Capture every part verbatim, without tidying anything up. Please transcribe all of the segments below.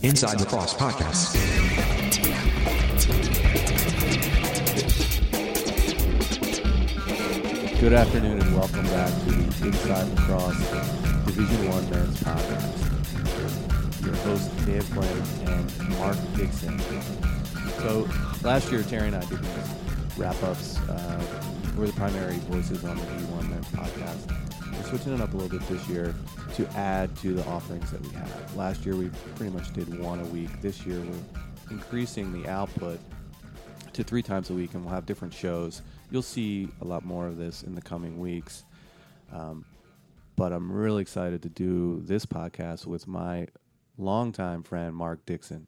Inside Lacrosse Podcast. Good afternoon and welcome back to the Inside Lacrosse Division One Men's Podcast. Your hosts Dan Flynn and Mark Dixon. So last year, Terry and I did these wrap-ups. Uh, we're the primary voices on the D one Men's Podcast. We're switching it up a little bit this year to add to the offerings that we have. Last year, we pretty much did one a week. This year, we're increasing the output to three times a week, and we'll have different shows. You'll see a lot more of this in the coming weeks. Um, but I'm really excited to do this podcast with my longtime friend, Mark Dixon.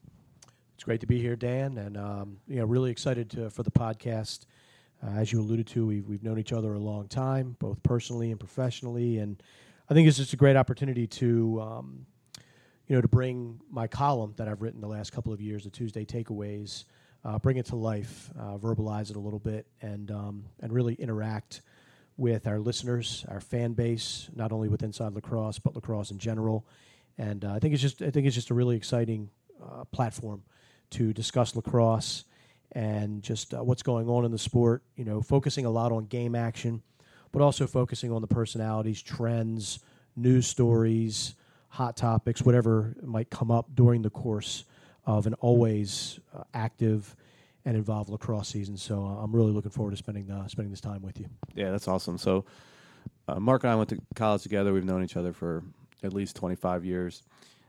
It's great to be here, Dan, and um, you know, really excited to, for the podcast. Uh, as you alluded to, we've, we've known each other a long time, both personally and professionally, and I think it's just a great opportunity to, um, you know, to bring my column that I've written the last couple of years, the Tuesday Takeaways, uh, bring it to life, uh, verbalize it a little bit, and um, and really interact with our listeners, our fan base, not only with Inside Lacrosse but lacrosse in general. And uh, I think it's just I think it's just a really exciting uh, platform to discuss lacrosse and just uh, what's going on in the sport, you know, focusing a lot on game action, but also focusing on the personalities, trends, news stories, hot topics, whatever might come up during the course of an always uh, active and involved lacrosse season. So uh, I'm really looking forward to spending uh, spending this time with you. Yeah, that's awesome. So uh, Mark and I went to college together. We've known each other for at least twenty-five years.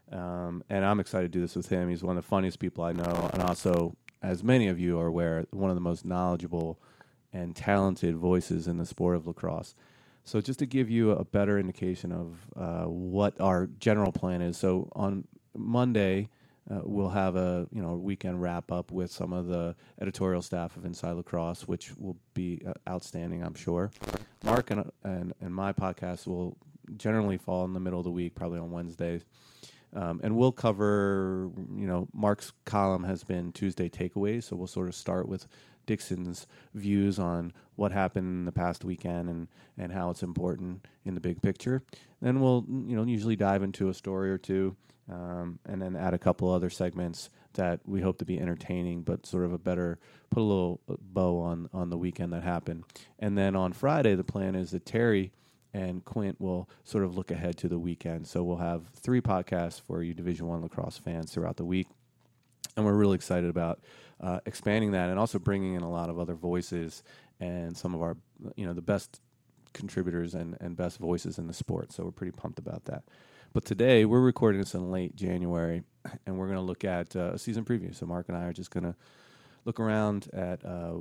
Um, and I'm excited to do this with him. He's one of the funniest people I know, and also, as many of you are aware, one of the most knowledgeable and talented voices in the sport of lacrosse. So just to give you a better indication of uh, what our general plan is, so on Monday, uh, we'll have a you know weekend wrap-up with some of the editorial staff of Inside Lacrosse, which will be uh, outstanding, I'm sure. Mark and, and, and my podcast will generally fall in the middle of the week, probably on Wednesdays. Um, and we'll cover, you know, Mark's column has been Tuesday Takeaways, so we'll sort of start with Dixon's views on what happened in the past weekend and, and how it's important in the big picture. Then we'll, you know, usually dive into a story or two, um, and then add a couple other segments that we hope to be entertaining, but sort of a better, put a little bow on, on the weekend that happened. And then on Friday, the plan is that Terry and Quint will sort of look ahead to the weekend. So we'll have three podcasts for you Division One lacrosse fans throughout the week. And we're really excited about uh, expanding that and also bringing in a lot of other voices and some of our, you know, the best contributors and, and best voices in the sport. So we're pretty pumped about that. But today we're recording this in late January, and we're going to look at uh, a season preview. So Mark and I are just going to look around at uh,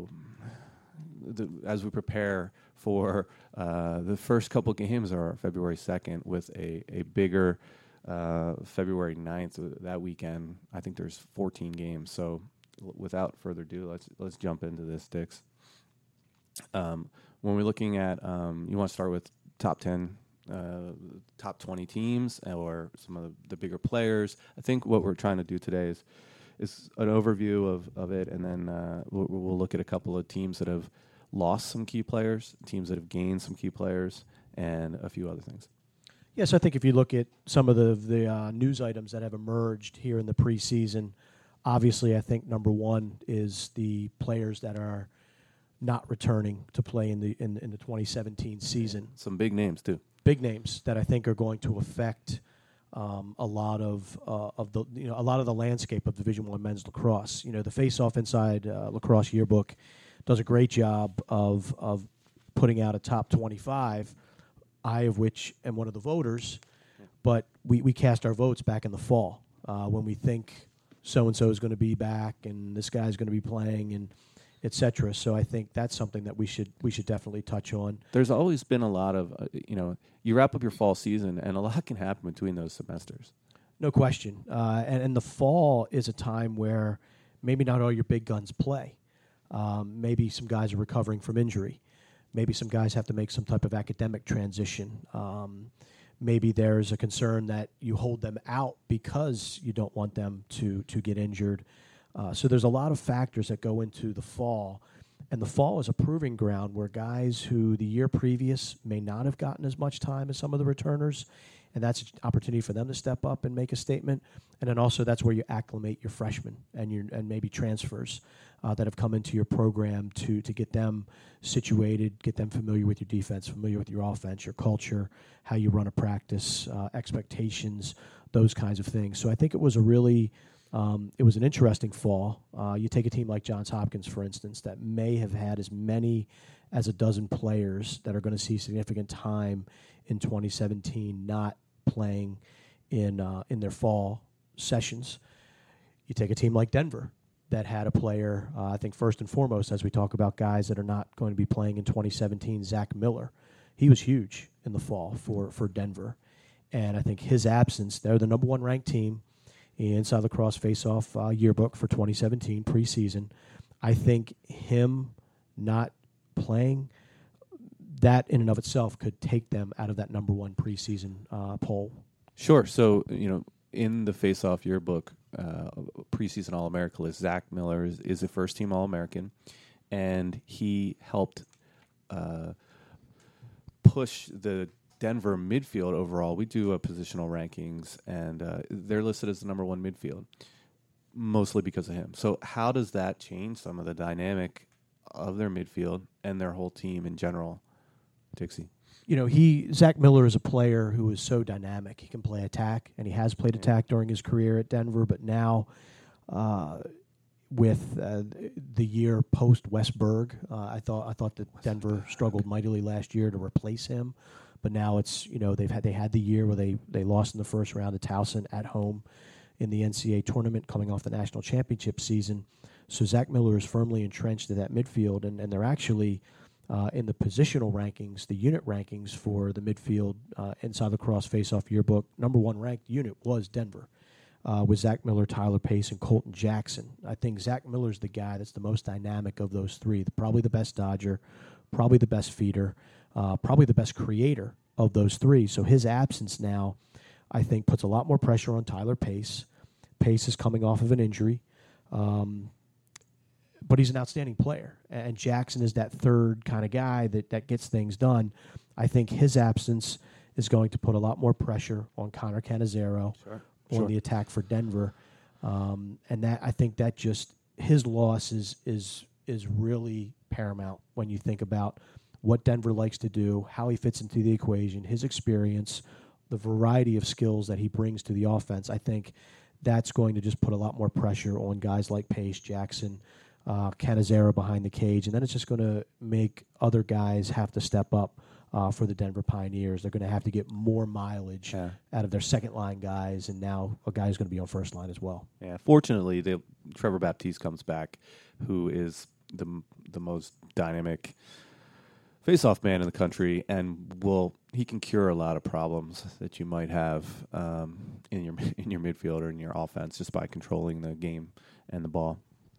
the, as we prepare for uh, the first couple games are February second with a, a bigger uh, February ninth. That weekend, I think there's fourteen games. So l- without further ado, let's let's jump into this, Dix. Um, when we're looking at, um, you want to start with top ten, uh, top twenty teams or some of the, the bigger players. I think what we're trying to do today is is an overview of, of it, and then uh, we'll, we'll look at a couple of teams that have lost some key players, teams that have gained some key players, and a few other things. Yes, I think if you look at some of the the uh, news items that have emerged here in the preseason, obviously I think number one is the players that are not returning to play in the in, in the twenty seventeen season. Some big names too. Big names that I think are going to affect um, a lot of uh, of the you know a lot of the landscape of Division One men's lacrosse. You know, the Face Off Inside uh, Lacrosse Yearbook does a great job of of putting out a top twenty-five, I of which am one of the voters, but we, we cast our votes back in the fall uh, when we think so-and-so is going to be back and this guy's going to be playing and et cetera. So I think that's something that we should we should definitely touch on. There's always been a lot of, uh, you know, you wrap up your fall season and a lot can happen between those semesters. No question. Uh, and, and the fall is a time where maybe not all your big guns play. Um, maybe some guys are recovering from injury. Maybe some guys have to make some type of academic transition. Um, maybe there's a concern that you hold them out because you don't want them to to get injured. Uh, so there's a lot of factors that go into the fall. And the fall is a proving ground where guys who the year previous may not have gotten as much time as some of the returners and that's an opportunity for them to step up and make a statement. And then also that's where you acclimate your freshmen and your and maybe transfers uh, that have come into your program to to get them situated, get them familiar with your defense, familiar with your offense, your culture, how you run a practice, uh, expectations, those kinds of things. So I think it was a really um, it was an interesting fall. Uh, you take a team like Johns Hopkins, for instance, that may have had as many as a dozen players that are going to see significant time in twenty seventeen not playing in uh, in their fall sessions. You take a team like Denver that had a player, uh, I think first and foremost, as we talk about guys that are not going to be playing in twenty seventeen, Zach Miller. He was huge in the fall for, for Denver. And I think his absence, they're the number one ranked team in Inside Lacrosse Face-Off uh, yearbook for twenty seventeen preseason. I think him not playing, that in and of itself could take them out of that number one preseason uh, poll. Sure. So, you know, in the Face-Off yearbook, uh, preseason All-America list, Zach Miller is, is a first-team All-American, and he helped uh, push the Denver midfield overall. We do a positional rankings, and uh, they're listed as the number one midfield, mostly because of him. So how does that change some of the dynamic of their midfield and their whole team in general, Dixie? You know, he Zach Miller is a player who is so dynamic. He can play attack, and he has played attack during his career at Denver. But now, uh, with uh, the year post Westberg, uh, I thought I thought that Denver struggled mightily last year to replace him. But now it's, you know, they've had they had the year where they they lost in the first round to Towson at home in the N C A A tournament, coming off the national championship season. So Zach Miller is firmly entrenched in that midfield, and, and they're actually. Uh, in the positional rankings, the unit rankings for the midfield uh, Inside Lacrosse Face-Off yearbook, number one ranked unit was Denver, uh, with Zach Miller, Tyler Pace, and Colton Jackson. I think Zach Miller's the guy that's the most dynamic of those three, the, probably the best dodger, probably the best feeder, uh, probably the best creator of those three. So his absence now, I think, puts a lot more pressure on Tyler Pace. Pace is coming off of an injury. Um, But he's an outstanding player, and Jackson is that third kind of guy that, that gets things done. I think his absence is going to put a lot more pressure on Connor Cannizzaro Sure. on Sure. the attack for Denver, um, and that I think that just his loss is is is really paramount when you think about what Denver likes to do, how he fits into the equation, his experience, the variety of skills that he brings to the offense. I think that's going to just put a lot more pressure on guys like Pace, Jackson, Uh, Cannizzaro behind the cage, and then it's just going to make other guys have to step up uh, for the Denver Pioneers. They're going to have to get more mileage Yeah. out of their second line guys, and now a guy who's going to be on first line as well. Yeah. Fortunately, they, Trevor Baptiste comes back, who is the the most dynamic face-off man in the country, and will he can cure a lot of problems that you might have um, in your in your midfield or in your offense just by controlling the game and the ball.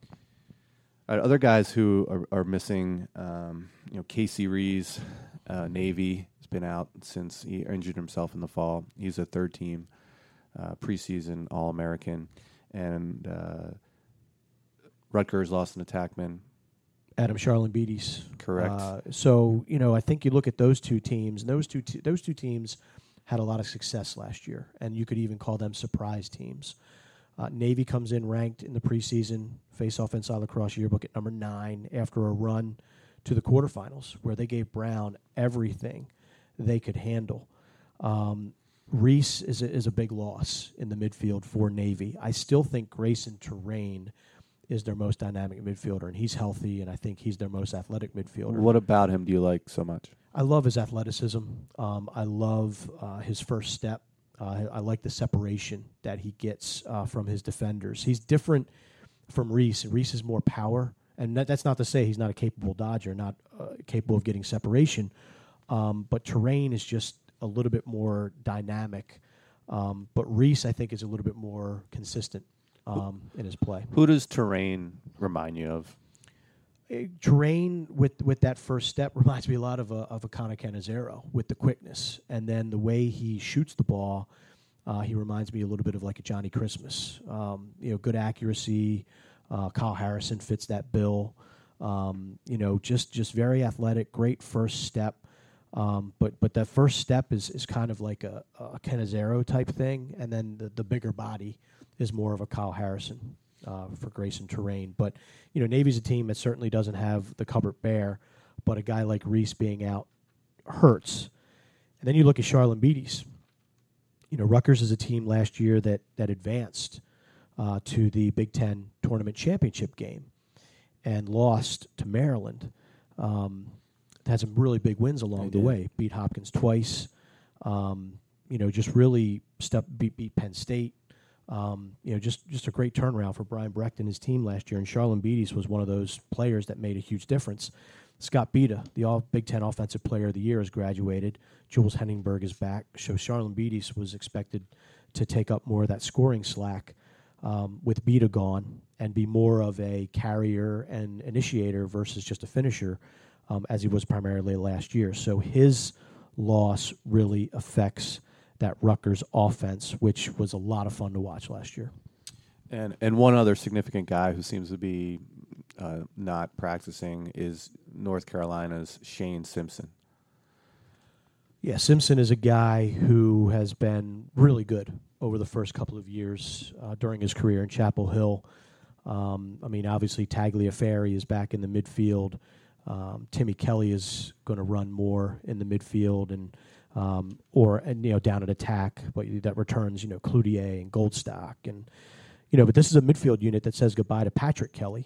Uh, other guys who are, are missing, um, you know, Casey Rees, uh, Navy, has been out since he injured himself in the fall. He's a third team uh, preseason All-American. And uh, Rutgers lost an attackman. Adam Charlambides. Correct. Uh, so, you know, I think you look at those two teams, and those two te- those two teams had a lot of success last year, and you could even call them surprise teams. Uh, Navy comes in ranked in the preseason Face-Off Inside Lacrosse yearbook at number nine after a run to the quarterfinals where they gave Brown everything they could handle. Um, Reese is a, is a big loss in the midfield for Navy. I still think Grayson Terrain is their most dynamic midfielder, and he's healthy, and I think he's their most athletic midfielder. What about him do you like so much? I love his athleticism. Um, I love uh, his first step. Uh, I like the separation that he gets uh, from his defenders. He's different from Reese. Reese is more power, and that, that's not to say he's not a capable dodger, not uh, capable of getting separation. Um, but Terrain is just a little bit more dynamic. Um, but Reese, I think, is a little bit more consistent um, in his play. Who does Terrain remind you of? Terrain with with that first step reminds me a lot of a of a Connor Cannizzaro with the quickness, and then the way he shoots the ball, uh, he reminds me a little bit of like a Johnny Christmas. Um, you know, good accuracy. Uh, Kyle Harrison fits that bill. Um, you know, just just very athletic, great first step. Um, but but that first step is is kind of like a, a Cannizzaro type thing, and then the, the bigger body is more of a Kyle Harrison uh, for Grayson Terrain. But you know, Navy's a team that certainly doesn't have the cupboard bare, but a guy like Reese being out hurts. And then you look at Charlon Beatties. You know, Rutgers is a team last year that that advanced uh, to the Big Ten tournament championship game and lost to Maryland. Um, had some really big wins along They the did. way. Beat Hopkins twice. Um, you know, just really step beat, beat Penn State. Um, you know, just just a great turnaround for Brian Brecht and his team last year. And Charlon Beatties was one of those players that made a huge difference. Scott Bita, the all Big Ten Offensive Player of the Year, has graduated. Jules Henningberg is back. So Charlon Beatties was expected to take up more of that scoring slack um, with Bita gone and be more of a carrier and initiator versus just a finisher, um, as he was primarily last year. So his loss really affects that Rutgers offense, which was a lot of fun to watch last year. And and one other significant guy who seems to be uh, not practicing is North Carolina's Shane Simpson. Yeah, Simpson is a guy who has been really good over the first couple of years uh, during his career in Chapel Hill. Um, I mean, obviously Tagliaferri is back in the midfield. Um, Timmy Kelly is going to run more in the midfield and um, or and you know down at attack, but that returns you know Cloutier and Goldstock and you know. But this is a midfield unit that says goodbye to Patrick Kelly,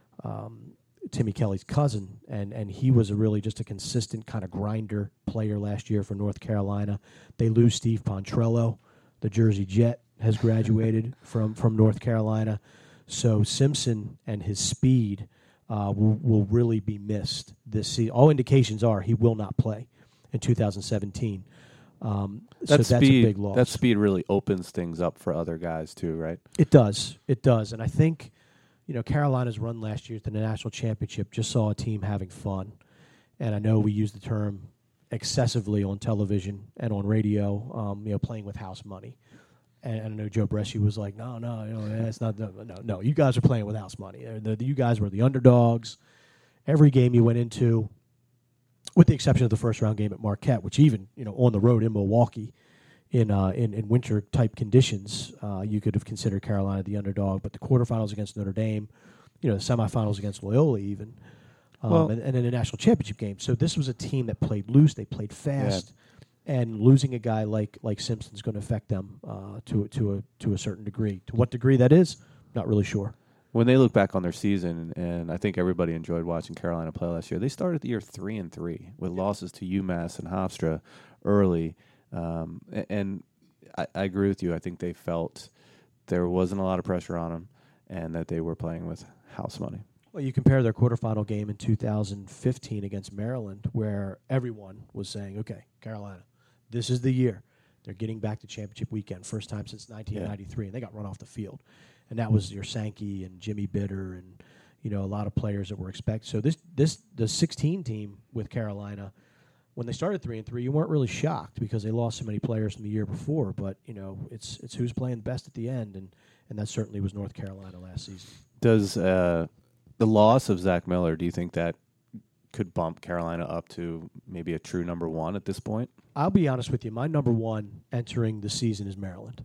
um, Timmy Kelly's cousin, and and he was a really just a consistent kind of grinder player last year for North Carolina. They lose Steve Pontrello, the Jersey Jet, has graduated from from North Carolina, so Simpson and his speed uh, will will really be missed this season. All indications are he will not play in two thousand seventeen. Um, That so speed, that's a big loss. that speed really opens things up for other guys too, right? It does. It does. And I think, you know, Carolina's run last year at the national championship just saw a team having fun. And I know we use the term excessively on television and on radio, um, you know, playing with house money. And I know Joe Bresci was like, no, no, you know, that's not, no, no, no, you guys are playing with house money. The, the, you guys were the underdogs. Every game you went into, with the exception of the first round game at Marquette, which even, you know, on the road in Milwaukee in uh, in, in winter type conditions, uh, you could have considered Carolina the underdog. But the quarterfinals against Notre Dame, you know, the semifinals against Loyola even, um, Well- and, and then a national championship game. So this was a team that played loose, they played fast, and losing a guy like like Simpson is going to affect them uh, to to a to a certain degree. To what degree that is, not really sure. When they look back on their season, and I think everybody enjoyed watching Carolina play last year, they started the year three and three with losses to UMass and Hofstra early. Um, a- and I, I agree with you. I think they felt there wasn't a lot of pressure on them, and that they were playing with house money. Well, you compare their quarterfinal game in two thousand fifteen against Maryland, where everyone was saying, "Okay, Carolina, this is the year. They're getting back to championship weekend, first time since nineteen ninety-three," and they got run off the field. And that was your Sankey and Jimmy Bitter and, you know, a lot of players that were expected. So this this the sixteen team with Carolina, when they started three and three, you weren't really shocked because they lost so many players from the year before. But you know, it's it's who's playing best at the end, and and that certainly was North Carolina last season. Does uh, the loss of Zach Miller, do you think that could bump Carolina up to maybe a true number one at this point? I'll be honest with you. My number one entering the season is Maryland.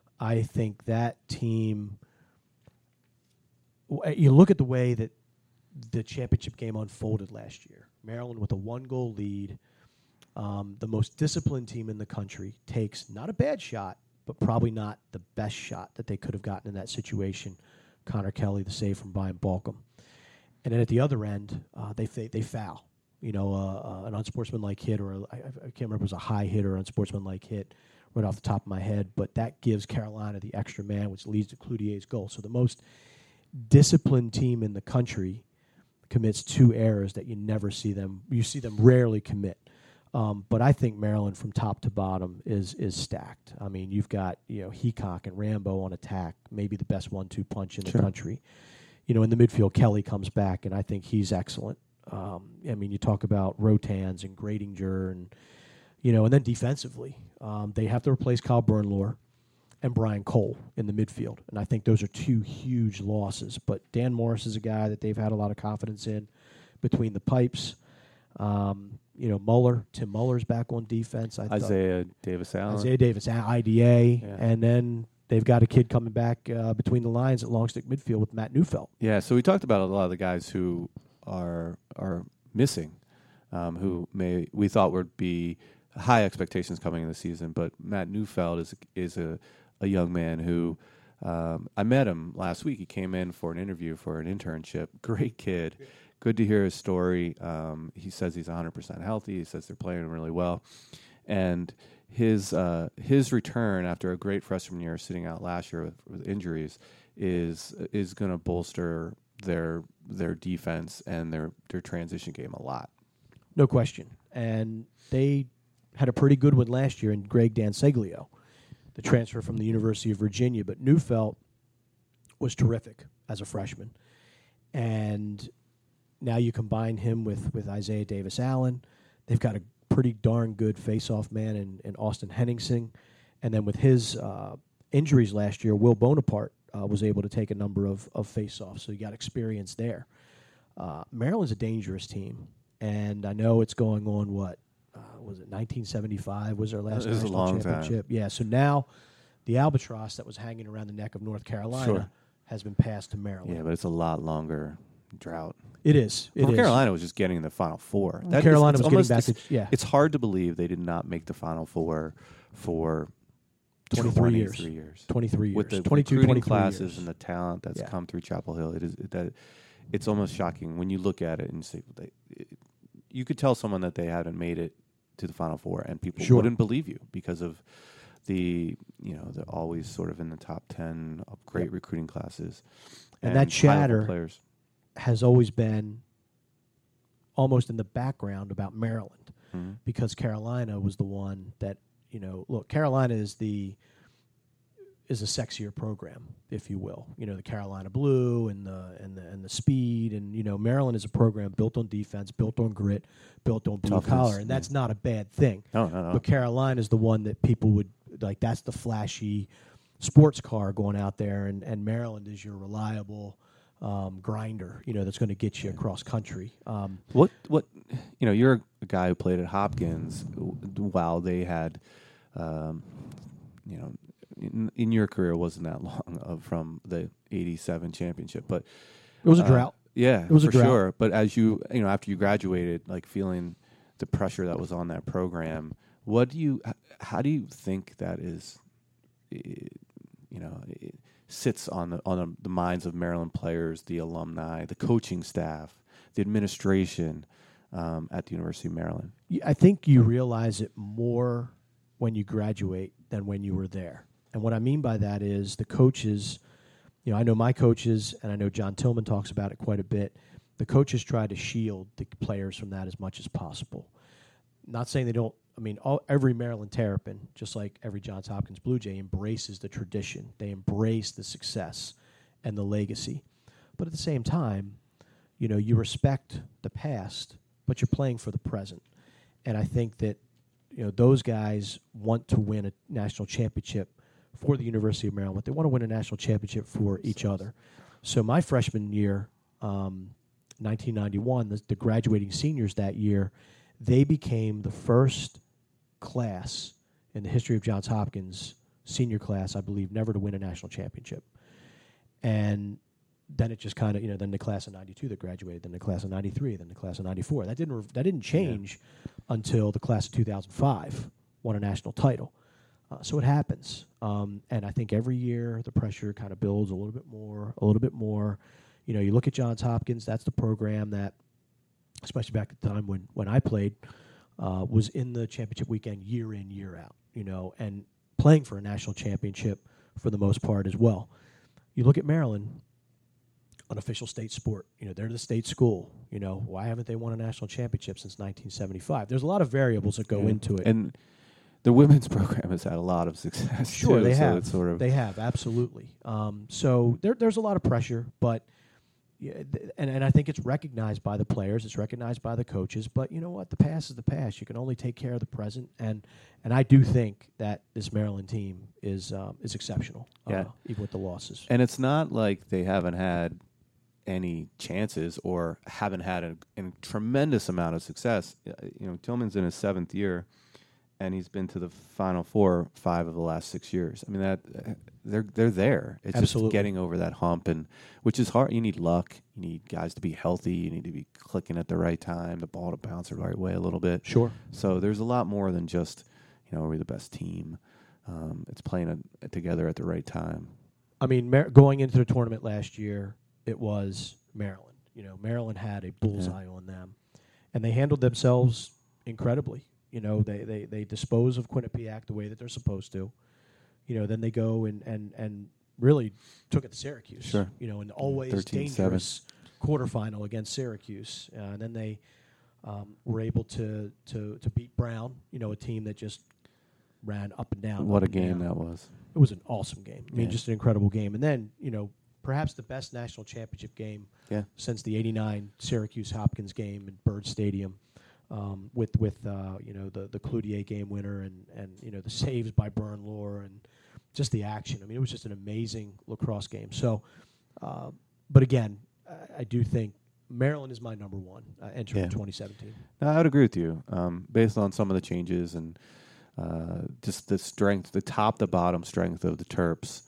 I think that team. You look at the way that the championship game unfolded last year. Maryland with a one-goal lead, um, the most disciplined team in the country, takes not a bad shot, but probably not the best shot that they could have gotten in that situation. Connor Kelly, the save from Brian Balcom. And then at the other end, uh, they, they they foul. You know, uh, uh, an unsportsmanlike hit, or a, I, I can't remember if it was a high hit or unsportsmanlike hit right off the top of my head, but that gives Carolina the extra man, which leads to Cloutier's goal. So the most disciplined team in the country commits two errors that you never see them. You see them rarely commit. Um, but I think Maryland from top to bottom is is stacked. I mean, you've got, you know, Heacock and Rambo on attack, maybe the best one two punch in the Sure. country. You know, in the midfield, Kelly comes back, and I think he's excellent. Um, I mean, you talk about Rotans and Gradinger, and, you know, and then defensively, um, they have to replace Kyle Bernlohr and Brian Cole in the midfield. And I think those are two huge losses. But Dan Morris is a guy that they've had a lot of confidence in between the pipes. Um, you know, Muller, Tim Muller's back on defense. I Isaiah Davis Allen. Isaiah Davis, I D A, Yeah. and then they've got a kid coming back uh, between the lines at long stick midfield with Matt Neufeld. Yeah, so we talked about a lot of the guys who are are missing, um, who may we thought would be high expectations coming in the season, but Matt Neufeld is is a, a young man who um, I met him last week. He came in for an interview for an internship. Great kid. Good to hear his story. Um, he says he's one hundred percent healthy. He says they're playing really well. And his uh, his return after a great freshman year sitting out last year with, with injuries is is going to bolster their their defense and their, their transition game a lot. No question. And they had a pretty good one last year in Greg Danseglio, the transfer from the University of Virginia. But Neufeld was terrific as a freshman. And now you combine him with, with Isaiah Davis Allen. They've got a pretty darn good face-off man in, in Austin Henningsen. And then with his uh, injuries last year, Will Bonaparte uh, was able to take a number of, of face-offs, so you got experience there. Uh, Maryland's a dangerous team, and I know it's going on, what, uh, was it nineteen seventy-five was their last It was a national long championship? time. Yeah, so now the albatross that was hanging around the neck of North Carolina Sure. has been passed to Maryland. Yeah, but it's a lot longer drought. It is. It North is. Carolina was just getting in the Final Four. Well, That is- Carolina it's was getting almost- back to it's- yeah. It's hard to believe they did not make the Final Four for twenty-three years. twenty-three years. twenty-three years. With the twenty-two, recruiting twenty-three classes years. and the talent that's Yeah. come through Chapel Hill, it is that it's almost shocking when you look at it and say they, it, you could tell someone that they haven't made it to the Final Four, and people Sure. wouldn't believe you because of the you know they're always sort of in the top ten of great Yep. recruiting classes, And that high-level chatter players. has always been almost in the background about Maryland Mhm. because Carolina was the one that, you know, look, Carolina is the is a sexier program, if you will. You know, the Carolina blue and the and the and the speed, and you know, Maryland is a program built on defense, built on grit, built on blue Toughness, collar, and yeah. that's not a bad thing. No, no, no. But Carolina is the one that people would like. That's the flashy sports car going out there, and, and Maryland is your reliable um, grinder. You know, that's going to get you across country. Um, What what you know? You're a guy who played at Hopkins w- while they had, um, you know, in, in your career wasn't that long uh, from the eighty-seven championship, but it was a uh, drought. Yeah, It was a for drought. sure. But as you you know, after you graduated, like feeling the pressure that was on that program, what do you? h- How do you think that is? eh, You know, it sits on the on the, the minds of Maryland players, the alumni, the coaching staff, the administration um, at the University of Maryland. Y- I think you realize it more when you graduate than when you were there. And what I mean by that is the coaches, you know, I know my coaches, and I know John Tillman talks about it quite a bit. The coaches try to shield the players from that as much as possible. Not saying they don't. I mean, all, every Maryland Terrapin, just like every Johns Hopkins Blue Jay, embraces the tradition. They embrace the success and the legacy. But at the same time, you know, you respect the past, but you're playing for the present. And I think that, you know, those guys want to win a national championship for the University of Maryland, but they want to win a national championship for each other. So my freshman year, um, nineteen ninety-one, the, the graduating seniors that year, they became the first class in the history of Johns Hopkins, senior class, I believe, never to win a national championship. And then it just kind of, you know, then the class of ninety-two that graduated, then the class of ninety-three, then the class of ninety-four. That didn't re- that didn't change yeah. until the class of two thousand five won a national title. Uh, so it happens. Um, and I think every year the pressure kind of builds a little bit more, a little bit more. You know, you look at Johns Hopkins, that's the program that, especially back at the time when, when I played, uh, was in the championship weekend year in, year out, you know, and playing for a national championship for the most part as well. You look at Maryland, an official state sport. You know, they're the state school. You know, why haven't they won a national championship since nineteen seventy-five? There's a lot of variables that go Yeah. into it. And the women's program has had a lot of success. Sure, too, they so have. It's sort of They have, absolutely. Um, so there, there's a lot of pressure, but yeah, th- and, and I think it's recognized by the players, it's recognized by the coaches, but you know what? The past is the past. You can only take care of the present, and and I do think that this Maryland team is um, is exceptional, Yeah. uh, even with the losses. And it's not like they haven't had any chances or haven't had a, a tremendous amount of success. You know, Tillman's in his seventh year, and he's been to the Final Four five of the last six years. I mean, that they're they're there. It's Absolutely. just getting over that hump, and which is hard. You need luck. You need guys to be healthy. You need to be clicking at the right time, the ball to bounce the right way a little bit. Sure. So there's a lot more than just, you know, are we the best team? Um, it's playing a, together at the right time. I mean, Mar- going into the tournament last year, it was Maryland. You know, Maryland had a bullseye yeah. on them, and they handled themselves incredibly. You know, they, they, they dispose of Quinnipiac the way that they're supposed to. You know, then they go and, and, and really took it to Syracuse. Sure. You know, an always thirteen dangerous quarterfinal against Syracuse. Uh, and then they um, were able to, to, to beat Brown, you know, a team that just ran up and down. What a game down. that was. It was an awesome game. I mean, yeah. just an incredible game. And then, you know, perhaps the best national championship game yeah. since the eighty-nine Syracuse-Hopkins game in Byrd Stadium. Um, with with uh, you know the the Cloutier game winner and, and you know the saves by Bern Lohr and just the action. I mean, it was just an amazing lacrosse game. So, uh, but again, I, I do think Maryland is my number one uh, entering yeah. twenty seventeen. No, I would agree with you. Um, based on some of the changes and uh, just the strength, the top to bottom strength of the Terps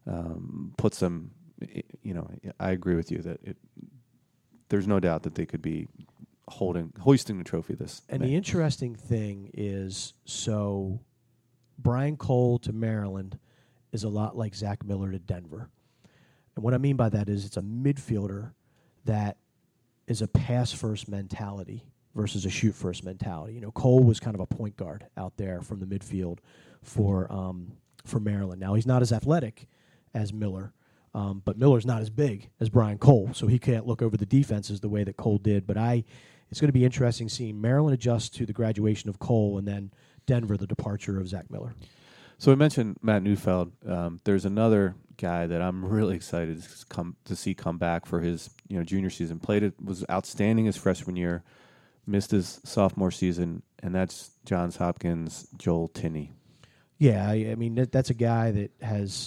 um, puts them. You know, I agree with you that it. There's no doubt that they could be holding, hoisting the trophy this And May. the interesting thing is, so Brian Cole to Maryland is a lot like Zach Miller to Denver. And what I mean by that is it's a midfielder that is a pass-first mentality versus a shoot-first mentality. You know, Cole was kind of a point guard out there from the midfield for um, for Maryland. Now, he's not as athletic as Miller, um, but Miller's not as big as Brian Cole, so he can't look over the defenses the way that Cole did. But I... It's going to be interesting seeing Maryland adjust to the graduation of Cole and then Denver, the departure of Zach Miller. So we mentioned Matt Neufeld. Um, there's another guy that I'm really excited to come to see come back for his you know junior season. Played it, was outstanding his freshman year, missed his sophomore season, and that's Johns Hopkins' Joel Tinney. Yeah, I, I mean that, that's a guy that has.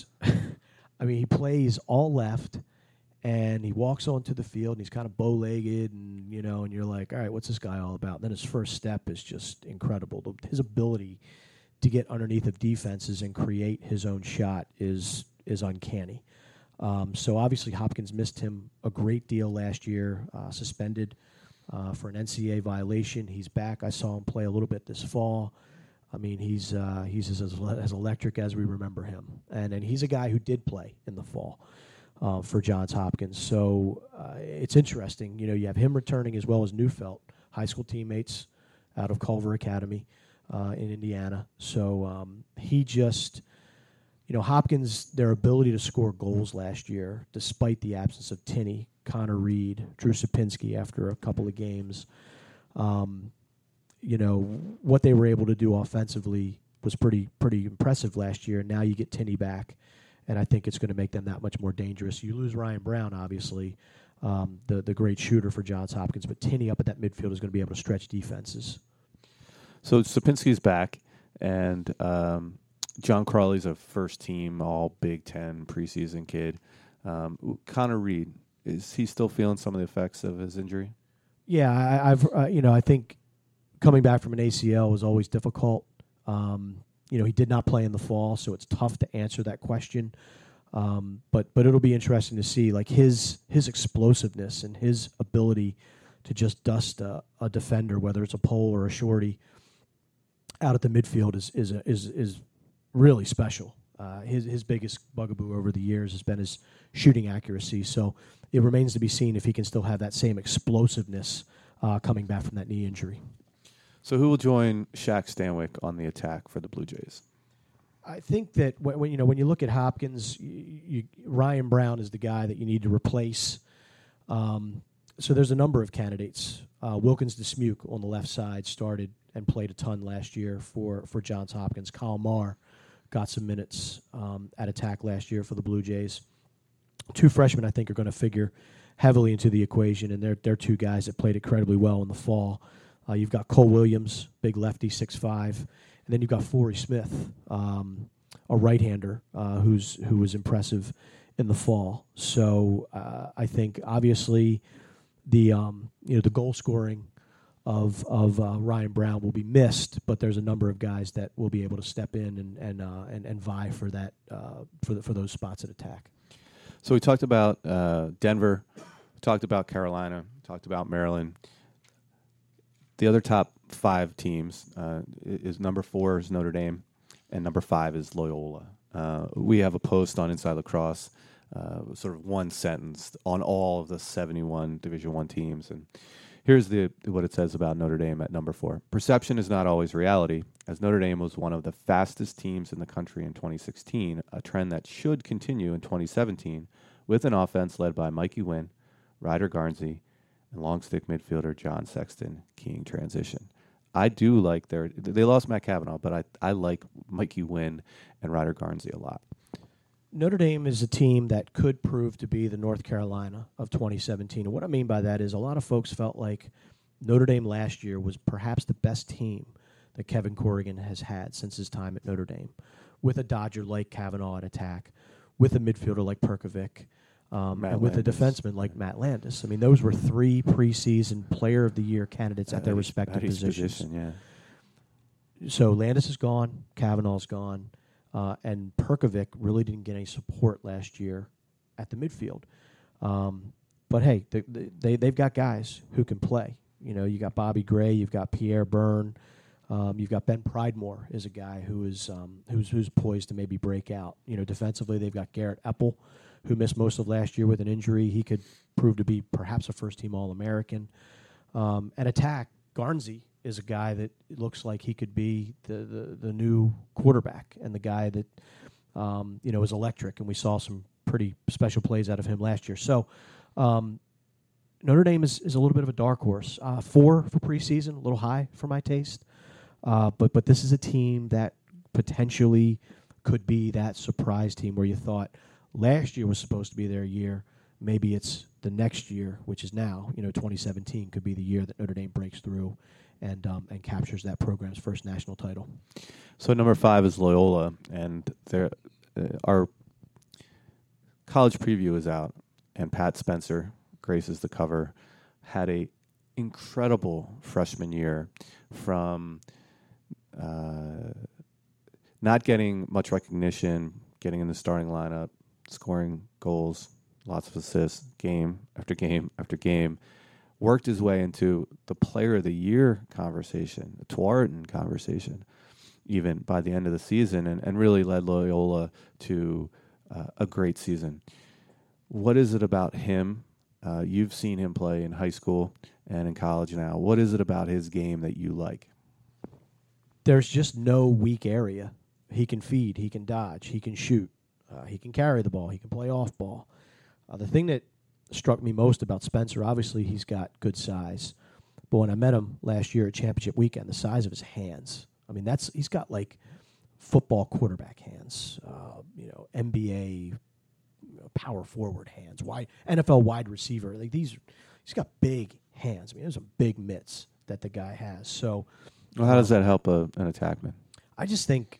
I mean, he plays all left. And he walks onto the field, and he's kind of bow-legged, and you know, and you're like, all right, what's this guy all about? And then his first step is just incredible. His ability to get underneath of defenses and create his own shot is is uncanny. Um, so obviously, Hopkins missed him a great deal last year, uh, suspended uh, for an N C double A violation. He's back. I saw him play a little bit this fall. I mean, he's uh, he's as, as electric as we remember him, and and he's a guy who did play in the fall. Uh, for Johns Hopkins. So uh, it's interesting. You know, you have him returning as well as Neufeld, high school teammates out of Culver Academy uh, in Indiana. So um, he just, you know, Hopkins, their ability to score goals last year, despite the absence of Tinney, Connor Reed, Drew Sapinski after a couple of games, um, you know, what they were able to do offensively was pretty pretty impressive last year. Now you get Tinney back. And I think it's going to make them that much more dangerous. You lose Ryan Brown, obviously, um, the the great shooter for Johns Hopkins, but Tinney up at that midfield is going to be able to stretch defenses. So Sapinski's back, and um, John Crawley's a first-team All Big Ten preseason kid. Um, Connor Reed, is he still feeling some of the effects of his injury? Yeah, I, I've uh, you know I think coming back from an A C L is always difficult. Um, You know, he did not play in the fall, so it's tough to answer that question. Um, but but it'll be interesting to see, like, his his explosiveness and his ability to just dust a, a defender, whether it's a pole or a shorty, out at the midfield is is a, is is really special. Uh, his his biggest bugaboo over the years has been his shooting accuracy. So it remains to be seen if he can still have that same explosiveness uh, coming back from that knee injury. So who will join Shaq Stanwyck on the attack for the Blue Jays? I think that when, when you know when you look at Hopkins, you, you, Ryan Brown is the guy that you need to replace. Um, so there's a number of candidates. Uh, Wilkins Dismuke on the left side started and played a ton last year for, for Johns Hopkins. Kyle Marr got some minutes um, at attack last year for the Blue Jays. Two freshmen I think are going to figure heavily into the equation, and they're, they're two guys that played incredibly well in the fall. Uh, you've got Cole Williams, big lefty, six five, and then you've got Forey Smith, um, a right-hander uh, who's who was impressive in the fall. So uh, I think obviously the um, you know the goal scoring of of uh, Ryan Brown will be missed, but there's a number of guys that will be able to step in and and uh, and, and vie for that uh, for the, for those spots at attack. So we talked about uh, Denver, we talked about Carolina, we talked about Maryland. The other top five teams uh, is number four is Notre Dame, and number five is Loyola. Uh, we have a post on Inside Lacrosse, uh, sort of one sentence on all of the seventy-one Division One teams, and here's the what it says about Notre Dame at number four. Perception is not always reality, as Notre Dame was one of the fastest teams in the country in twenty sixteen, a trend that should continue in twenty seventeen, with an offense led by Mikey Wynn, Ryder Garnsey, and long stick midfielder John Sexton keying transition. I do like their. They lost Matt Cavanaugh, but I I like Mikey Wynn and Ryder Garnsey a lot. Notre Dame is a team that could prove to be the North Carolina of twenty seventeen. And what I mean by that is a lot of folks felt like Notre Dame last year was perhaps the best team that Kevin Corrigan has had since his time at Notre Dame, with a Dodger like Cavanaugh at attack, with a midfielder like Perkovic, um, and with Landis. a defenseman like Matt Landis. I mean, those were three preseason Player of the Year candidates at, At their each- respective at each positions. position, yeah. So Landis is gone, Cavanaugh's gone, uh, and Perkovic really didn't get any support last year at the midfield. Um, but hey, they, they they've got guys who can play. You know, you got Bobby Gray, you've got Pierre Byrne, um, you've got Ben Pridemore is a guy who is um, who's who's poised to maybe break out. You know, defensively they've got Garrett Epple, who missed most of last year with an injury. He could prove to be perhaps a first-team All-American. Um, and attack, Garnsey is a guy that looks like he could be the, the, the new quarterback and the guy that um, you know is electric. And we saw some pretty special plays out of him last year. So um, Notre Dame is, is a little bit of a dark horse. Uh, four for preseason, a little high for my taste. Uh, but but this is a team that potentially could be that surprise team where you thought last year was supposed to be their year. Maybe it's the next year, which is now, you know, twenty seventeen could be the year that Notre Dame breaks through and um, and captures that program's first national title. So number five is Loyola, and there, uh, our college preview is out, and Pat Spencer graces the cover. Had a incredible freshman year from uh, not getting much recognition, getting in the starting lineup, scoring goals, lots of assists, game after game after game. Worked his way into the Player of the Year conversation, the Tewaaraton conversation, even by the end of the season, and, and really led Loyola to uh, a great season. What is it about him? Uh, you've seen him play in high school and in college now. What is it about his game that you like? There's just no weak area. He can feed, he can dodge, he can shoot, uh, he can carry the ball, he can play off ball. Uh, the thing that struck me most about Spencer, obviously he's got good size, but when I met him last year at championship weekend, the size of his hands, I mean, that's he's got like football quarterback hands, uh, you know, N B A you know, power forward hands, wide N F L wide receiver. Like these, he's got big hands. I mean, there's some big mitts that the guy has. So, well, how does that help a, an attackman? I just think,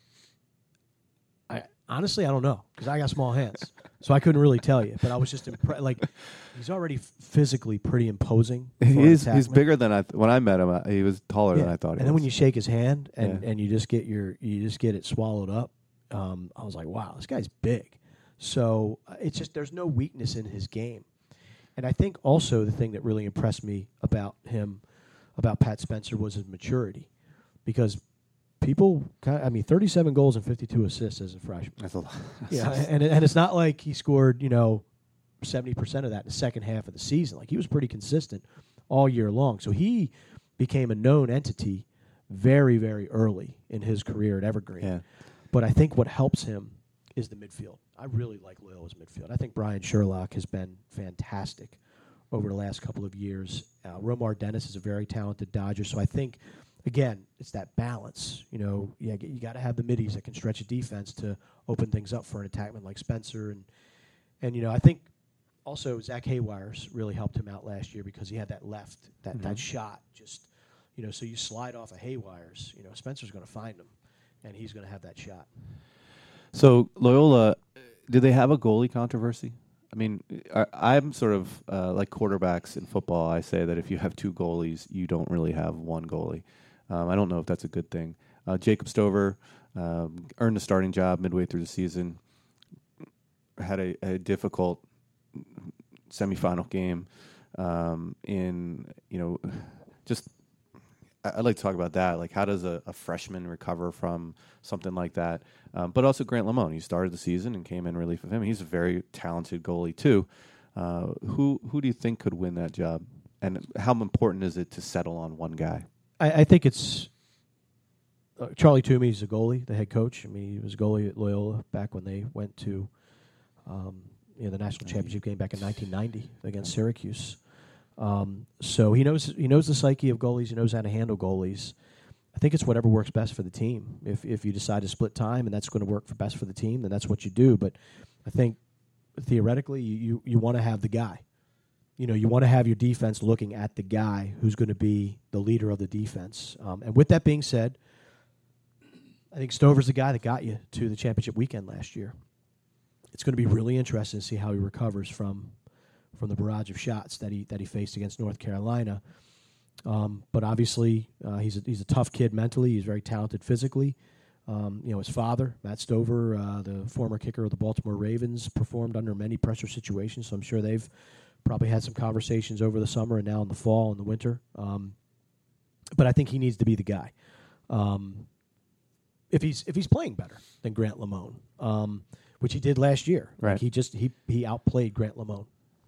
I honestly I don't know because I got small hands, so I couldn't really tell you. But I was just impressed. Like he's already f- physically pretty imposing. He for an is. He's attackman. bigger than I. Th- when I met him, I, he was taller Yeah. than I thought he and then was. when you shake his hand and, Yeah. and you just get your you just get it swallowed up, um, I was like, wow, this guy's big. So uh, it's just there's no weakness in his game, and I think also the thing that really impressed me about him, about Pat Spencer, was his maturity, because people, kind of, I mean, thirty-seven goals and fifty-two assists as a freshman. That's a lot. Yeah, and and it's not like he scored, you know, seventy percent of that in the second half of the season. Like he was pretty consistent all year long. So he became a known entity very, very early in his career at Evergreen. Yeah. But I think what helps him is the midfield. I really like Loyola's midfield. I think Brian Sherlock has been fantastic over the last couple of years. Uh, Romar Dennis is a very talented Dodger. So I think, again, it's that balance. You know, yeah, you got to have the middies that can stretch a defense to open things up for an attackman like Spencer. And, and you know, I think also Zach Haywires really helped him out last year because he had that left, that, Mm-hmm. that shot. Just, you know, so you slide off of Haywires, you know, Spencer's going to find him, and he's going to have that shot. So Loyola, do they have a goalie controversy? I mean, I, I'm sort of uh, like quarterbacks in football. I say that if you have two goalies, you don't really have one goalie. Um, I don't know if that's a good thing. Uh, Jacob Stover um, earned a starting job midway through the season. Had a, a difficult semifinal game. Um, in you know, just I'd like to talk about that. Like, how does a, a freshman recover from something like that? Um, but also Grant Lamone. He started the season and came in relief of him. He's a very talented goalie too. Uh, who who do you think could win that job? And how important is it to settle on one guy? I, I think it's uh, Charlie Toomey is a goalie, the head coach. I mean, he was a goalie at Loyola back when they went to um, you know the national championship game back in nineteen ninety against Syracuse. Um, so he knows he knows the psyche of goalies. He knows how to handle goalies. I think it's whatever works best for the team. If if you decide to split time and that's going to work for best for the team, then that's what you do. But I think theoretically, you you, you want to have the guy. You know, you want to have your defense looking at the guy who's going to be the leader of the defense. Um, and with that being said, I think Stover's the guy that got you to the championship weekend last year. It's going to be really interesting to see how he recovers from. from the barrage of shots that he that he faced against North Carolina. Um, but obviously, uh, he's a, he's a tough kid mentally. He's very talented physically. Um, you know, his father, Matt Stover, uh, the former kicker of the Baltimore Ravens, performed under many pressure situations. So I'm sure they've probably had some conversations over the summer and now in the fall and the winter. Um, but I think he needs to be the guy. Um, if he's if he's playing better than Grant Lamone, um, which he did last year, right? Like he just he he outplayed Grant Lamone.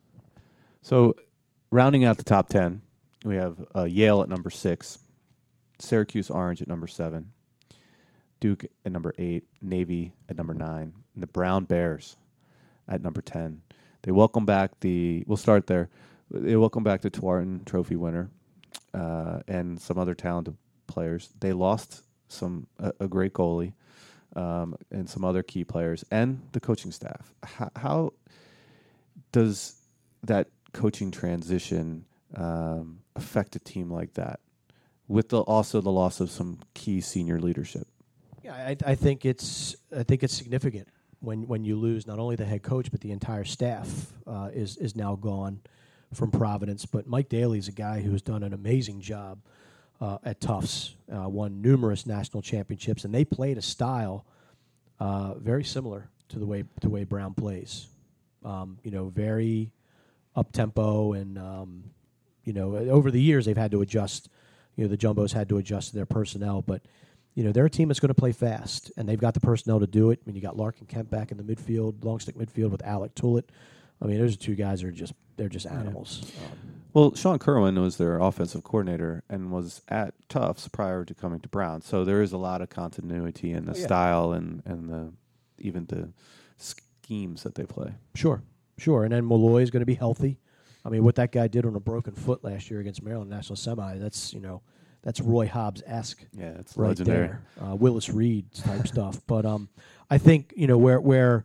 So, rounding out the top ten, we have uh, Yale at number six, Syracuse Orange at number seven, Duke at number eight, Navy at number nine, and the Brown Bears at number ten. They welcome back the. We'll start there. They welcome back the Tewaaraton Trophy winner uh, and some other talented players. They lost some a, a great goalie um, and some other key players and the coaching staff. How, how does that coaching transition um, affect a team like that, with the, also the loss of some key senior leadership? Yeah, I, I think it's I think it's significant when, when you lose not only the head coach but the entire staff uh, is is now gone from Providence. But Mike Daly is a guy who has done an amazing job uh, at Tufts, uh, won numerous national championships, and they played a style uh, very similar to the way to the way Brown plays. Um, you know, very up tempo, and um, you know, over the years they've had to adjust. You know, the Jumbos had to adjust their personnel, but you know, they're a team that's going to play fast, and they've got the personnel to do it. I mean, you got Larkin Kemp back in the midfield, long stick midfield with Alec Tullett. I mean, those two guys are just they're just animals. Yeah. Um, well, Sean Kerwin was their offensive coordinator and was at Tufts prior to coming to Brown, so there is a lot of continuity in the oh, yeah. style and and the even the schemes that they play. Sure. Sure, and then Malloy is going to be healthy. I mean, what that guy did on a broken foot last year against Maryland National Semi, that's, you know, that's Roy Hobbs-esque. Yeah, it's right legendary. There. Uh, Willis Reed type stuff. But um, I think, you know, where where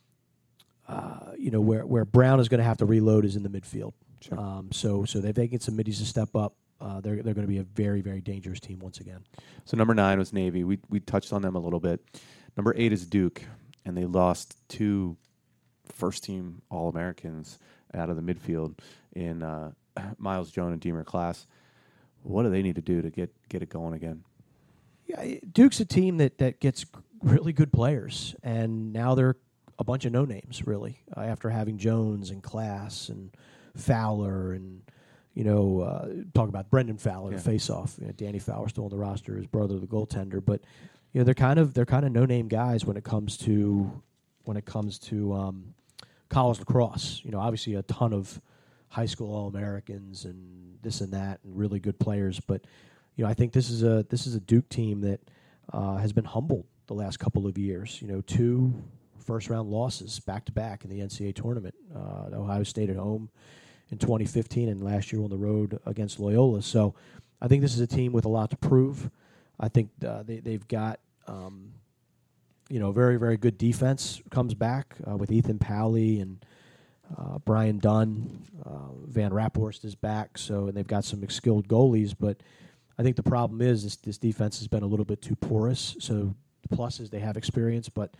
uh, you know where where Brown is going to have to reload is in the midfield. Sure. Um, so so if they get some middies to step up, uh, they're they're going to be a very very dangerous team once again. So number nine was Navy. We we touched on them a little bit. Number eight is Duke, and they lost two first-team All-Americans out of the midfield in uh, Miles Jones and Deemer Class. What do they need to do to get, get it going again? Yeah, Duke's a team that, that gets really good players, and now they're a bunch of no-names, really, uh, after having Jones and Class and Fowler and, you know, uh, talk about Brendan Fowler, yeah. face-off. You know, Danny Fowler still on the roster, his brother, the goaltender. But, you know, they're kind of they're kind of no-name guys when it comes to when it comes to um, college lacrosse. You know, obviously a ton of high school All-Americans and this and that and really good players. But, you know, I think this is a this is a Duke team that uh, has been humbled the last couple of years. You know, two first-round losses back-to-back in the N C A A tournament. Uh, Ohio State at home in twenty fifteen and last year on the road against Loyola. So I think this is a team with a lot to prove. I think uh, they, they've got, um, you know, very, very good defense comes back uh, with Ethan Pally and uh, Brian Dunn. Uh, Van Raphorst is back, so and they've got some skilled goalies. But I think the problem is this, this defense has been a little bit too porous. So the plus is they have experience, but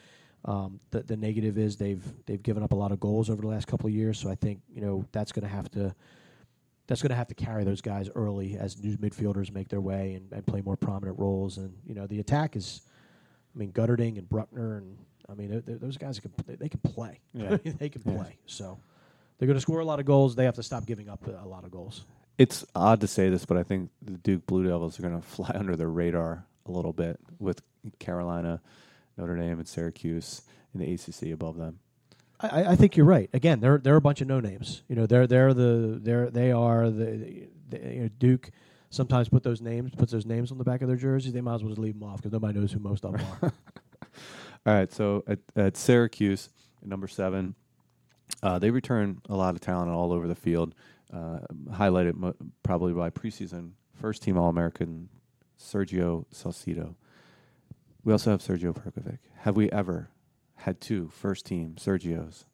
Um, the the negative is they've they've given up a lot of goals over the last couple of years. So I think you know that's going to have to that's going to have to carry those guys early as new midfielders make their way and, and play more prominent roles. And you know the attack is, I mean, Gutterding and Bruckner and I mean they're, they're, those guys can they, they can play. Yeah. They can Yeah. play. So they're going to score a lot of goals. They have to stop giving up a, a lot of goals. It's odd to say this, but I think the Duke Blue Devils are going to fly under the radar a little bit with Carolina, Notre Dame, and Syracuse in the A C C above them. I, I think you're right. Again, they're they're a bunch of no names. You know, they're they're the they're they are the, the you know, Duke. Sometimes put those names puts those names on the back of their jerseys. They might as well just leave them off because nobody knows who most of them are. All right, so at, at Syracuse, at number seven, uh, they return a lot of talent all over the field. Uh, highlighted mo- probably by preseason first team All American Sergio Salcido. We also have Sergio Perkovic. Have we ever had two first team Sergios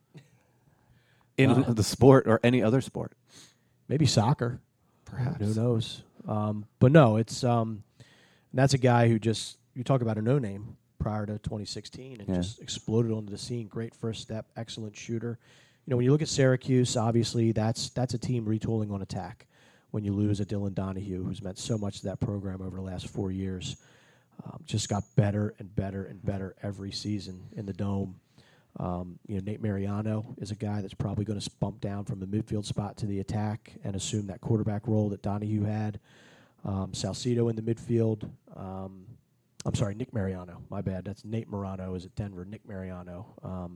in Uh, the sport or any other sport? Maybe soccer. Perhaps. Who knows? Um, but no, it's um, that's a guy who just you talk about a no name prior to twenty sixteen and Yeah. just exploded onto the scene. Great first step, excellent shooter. You know, when you look at Syracuse, obviously that's that's a team retooling on attack. When you lose a Dylan Donahue, who's meant so much to that program over the last four years, um, just got better and better and better every season in the Dome. Um, you know, Nate Mariano is a guy that's probably going to bump down from the midfield spot to the attack and assume that quarterback role that Donahue had. Um, Salcido in the midfield. Um, I'm sorry, Nick Mariano. My bad. That's Nate Morano is at Denver. Nick Mariano. Um,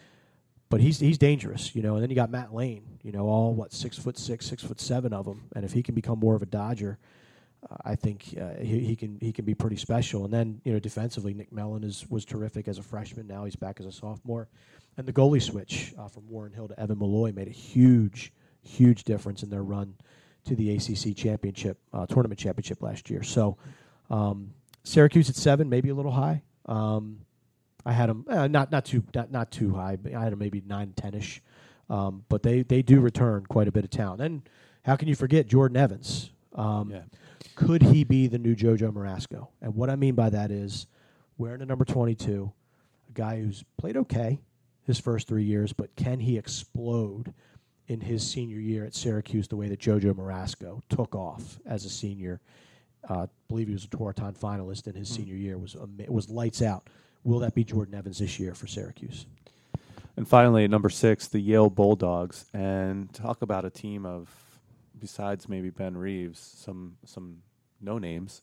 but he's he's dangerous, you know. And then you got Matt Lane, you know, all what six foot six, six foot seven of them. And if he can become more of a Dodger, uh, I think uh, he, he can he can be pretty special. And then you know, defensively, Nick Mellon is was terrific as a freshman. Now he's back as a sophomore. And the goalie switch uh, from Warren Hill to Evan Malloy made a huge, huge difference in their run to the A C C championship uh, tournament championship last year. So um, Syracuse at seven, maybe a little high. Um, I had them uh, not not too not, not too high, but I had them maybe nine ten ish. Um, but they they do return quite a bit of talent. And how can you forget Jordan Evans? Um, Yeah. Could he be the new JoJo Marasco? And what I mean by that is wearing a number twenty-two, a guy who's played okay his first three years, but can he explode in his senior year at Syracuse the way that JoJo Marasco took off as a senior? Uh, I believe he was a Tewaaraton finalist in his mm. senior year. Was um, it was lights out. Will that be Jordan Evans this year for Syracuse? And finally, at number six, the Yale Bulldogs. And talk about a team of, besides maybe Ben Reeves, some some no names.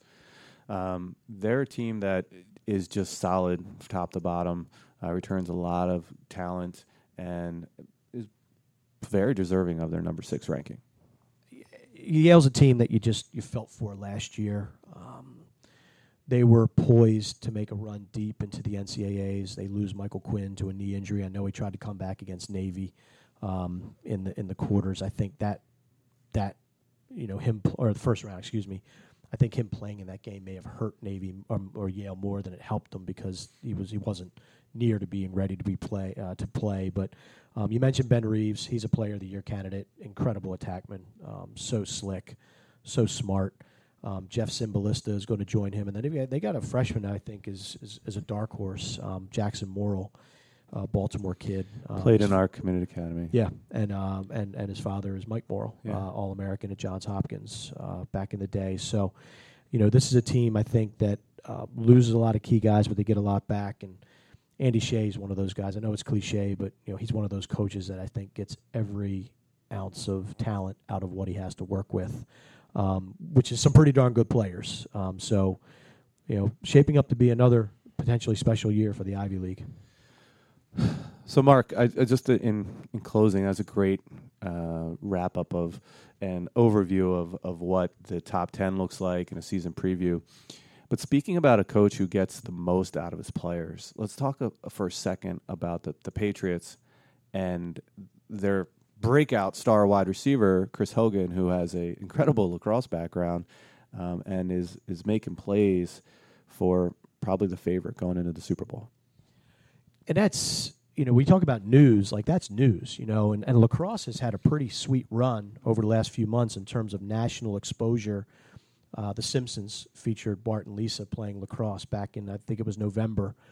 Um, they're a team that is just solid top to bottom, uh, returns a lot of talent, and is very deserving of their number six ranking. Yale's a team that you just you felt for last year. Um, they were poised to make a run deep into the N C A As. They lose Michael Quinn to a knee injury. I know he tried to come back against Navy um, in the in the quarters. I think that that you know him pl- or the first round, excuse me. I think him playing in that game may have hurt Navy or, or Yale more than it helped them because he was he wasn't near to being ready to be play uh, to play. But um, you mentioned Ben Reeves; he's a Player of the Year candidate. Incredible attackman, um, so slick, so smart. Um, Jeff Cymbalista is going to join him, and then they got, they got a freshman I think is is, is a dark horse, um, Jackson Morrill, uh, Baltimore kid. Um, Played in our community academy. Yeah, and um, and and his father is Mike Morrill, Yeah. uh, All American at Johns Hopkins uh, back in the day. So, you know, this is a team I think that uh, loses a lot of key guys, but they get a lot back. And Andy Shea is one of those guys. I know it's cliche, but you know he's one of those coaches that I think gets every ounce of talent out of what he has to work with, um, which is some pretty darn good players. Um, so, you know, shaping up to be another potentially special year for the Ivy League. So, Mark, I, I just uh, in in closing, that's a great uh, wrap up of an overview of of what the top ten looks like in a season preview. But speaking about a coach who gets the most out of his players, let's talk a, for a second about the, the Patriots and their breakout star wide receiver, Chris Hogan, who has an incredible lacrosse background um, and is is making plays for probably the favorite going into the Super Bowl. And that's, you know, we talk about news, like that's news, you know, and, and lacrosse has had a pretty sweet run over the last few months in terms of national exposure. Uh, the Simpsons featured Bart and Lisa playing lacrosse back in, I think it was November.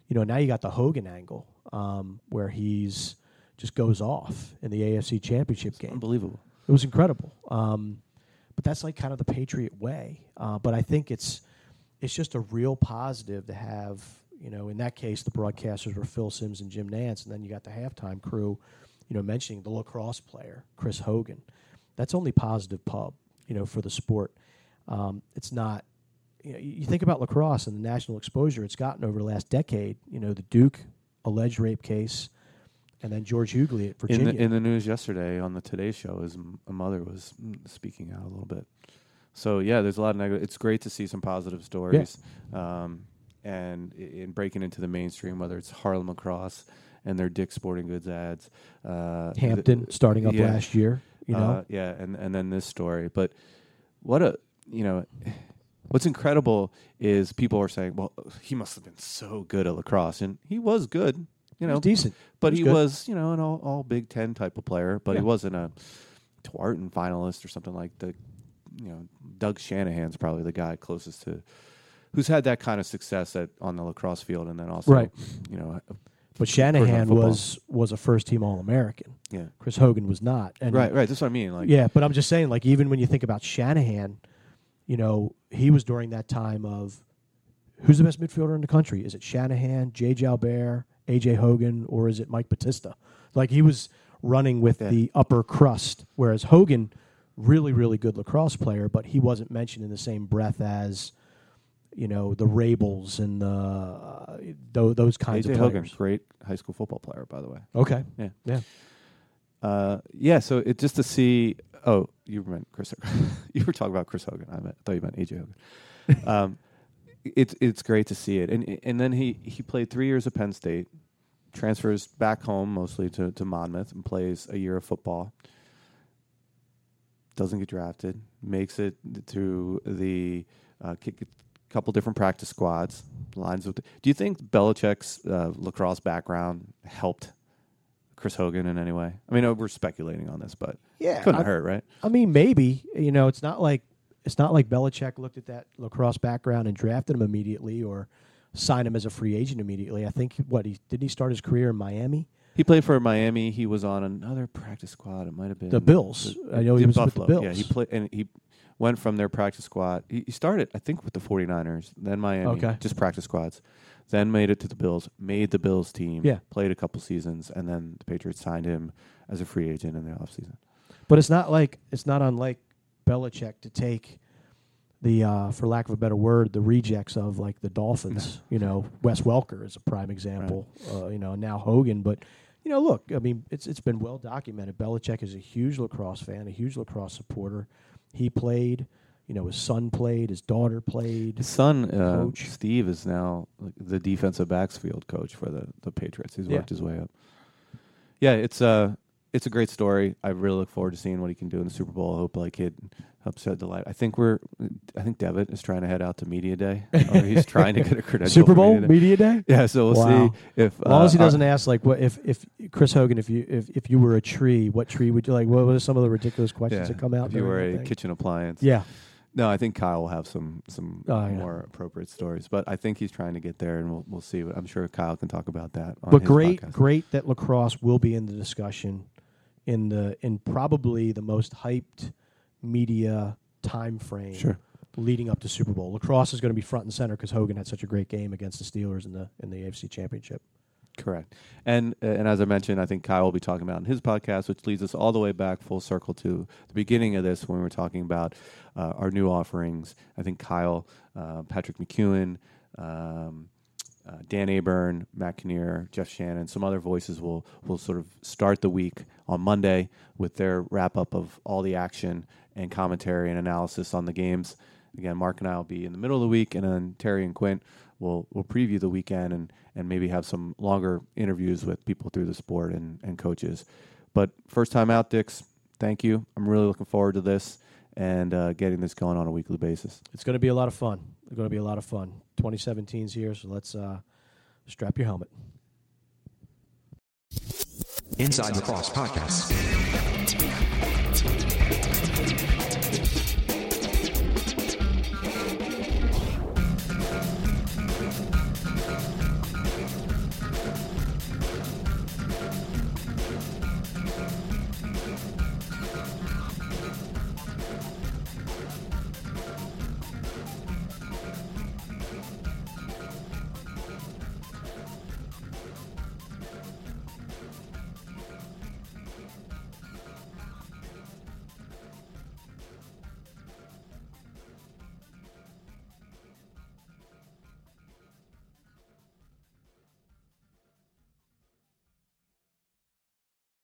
you know, now you got the Hogan angle um, where he's just goes off in the A F C Championship game. Unbelievable. It was incredible. Um, but that's like kind of the Patriot way. Uh, but I think it's it's just a real positive to have, you know, in that case, the broadcasters were Phil Simms and Jim Nantz, and then you got the halftime crew, you know, mentioning the lacrosse player, Chris Hogan. That's only positive pub, you know, for the sport. Um, it's not, you know, you think about lacrosse and the national exposure it's gotten over the last decade, you know, the Duke alleged rape case, and then George Hughley at Virginia. In the, in the news yesterday on the Today Show, his m- mother was mm, speaking out a little bit. So, yeah, there's a lot of negative. It's great to see some positive stories. Yeah. Um, and in breaking into the mainstream, whether it's Harlem Lacrosse and their Dick's Sporting Goods ads. Uh, Hampton the, starting up yeah, last year, you know? Uh, yeah, and, and then this story. But what a, you know, what's incredible is people are saying, well, he must have been so good at lacrosse. And he was good. You know, he was decent. But he he was, was, you know, an all, all Big Ten type of player, but yeah. he wasn't a Twarton finalist or something like the, you know, Doug Shanahan's probably the guy closest to, who's had that kind of success at on the lacrosse field, and then also, right. you know. But Shanahan was was a first team All American. Yeah. Chris Hogan was not. And right, right. That's what I mean. Like, yeah, but I'm just saying, like, even when you think about Shanahan, you know, he was during that time of who's the best midfielder in the country? Is it Shanahan, Jay Jalbert, A J Hogan, or is it Mike Batista? Like, he was running with yeah. the upper crust, whereas Hogan, really, really good lacrosse player, but he wasn't mentioned in the same breath as, you know, the Rabels and the uh, th- those kinds A J of Hogan, players. great high school football player, by the way. Okay. Yeah. Yeah. Uh, yeah, so it just to see, oh, you meant Chris Hogan. You were talking about Chris Hogan. I, meant, I thought you meant A J Hogan. um, it's it's great to see it. And and then he, he played three years at Penn State, transfers back home mostly to, to Monmouth, and plays a year of football. Doesn't get drafted, makes it to the uh, kick, couple different practice squads. Lines with. The, do you think Belichick's uh, lacrosse background helped Chris Hogan in any way? I mean, uh, we're speculating on this, but yeah, it couldn't I, hurt, right? I mean, maybe. You know, it's not like it's not like Belichick looked at that lacrosse background and drafted him immediately or signed him as a free agent immediately. I think what he didn't he start his career in Miami. He played for Miami. He was on another practice squad. It might have been the Bills. The, I know he was Buffalo. with the Bills. Yeah, he played and he went from their practice squad. He, he started, I think, with the forty-niners, then Miami, okay. just practice squads. Then made it to the Bills, made the Bills team, yeah. played a couple seasons, and then the Patriots signed him as a free agent in the offseason. But it's not like it's not unlike Belichick to take the, uh, for lack of a better word, the rejects of like the Dolphins. You know, Wes Welker is a prime example. Right. Uh, you know, now Hogan, but. You know, look, I mean, it's it's been well documented. Belichick is a huge lacrosse fan, a huge lacrosse supporter. He played, you know, his son played, his daughter played. His son, uh, Steve, is now the defensive backs field coach for the, the Patriots. He's yeah. worked his way up. Yeah, it's a, it's a great story. I really look forward to seeing what he can do in the Super Bowl. I hope like it helps shed the light. I think we're, I think Devitt is trying to head out to Media Day. Or he's trying to get a credential. Super Bowl Media Day. Media Day. Yeah, so we'll wow. see if as long uh, as he doesn't our, ask like what if if Chris Hogan if you if, if you were a tree, what tree would you like? What are some of the ridiculous questions yeah, that come out? If you were a thing? kitchen appliance. Yeah. No, I think Kyle will have some some oh, yeah. more appropriate stories, but I think he's trying to get there, and we'll we'll see. I'm sure Kyle can talk about that. On but his great, podcast. great that lacrosse will be in the discussion in the in probably the most hyped media time frame sure. leading up to Super Bowl. Lacrosse is going to be front and center because Hogan had such a great game against the Steelers in the in the A F C Championship. Correct. And uh, and as I mentioned, I think Kyle will be talking about in his podcast, which leads us all the way back full circle to the beginning of this when we were talking about uh, our new offerings. I think Kyle, uh, Patrick McEwen, um, uh, Dan Aburn, Matt Kinnear, Jeff Shannon, some other voices will will sort of start the week on Monday with their wrap-up of all the action and commentary and analysis on the games. Again, Mark and I will be in the middle of the week, and then Terry and Quint will will preview the weekend and, and maybe have some longer interviews with people through the sport and, and coaches. But first time out, Dix, thank you. I'm really looking forward to this and uh, getting this going on a weekly basis. It's going to be a lot of fun. It's going to be a lot of fun. twenty seventeen's here, so let's uh, strap your helmet. Inside Lacrosse Podcast.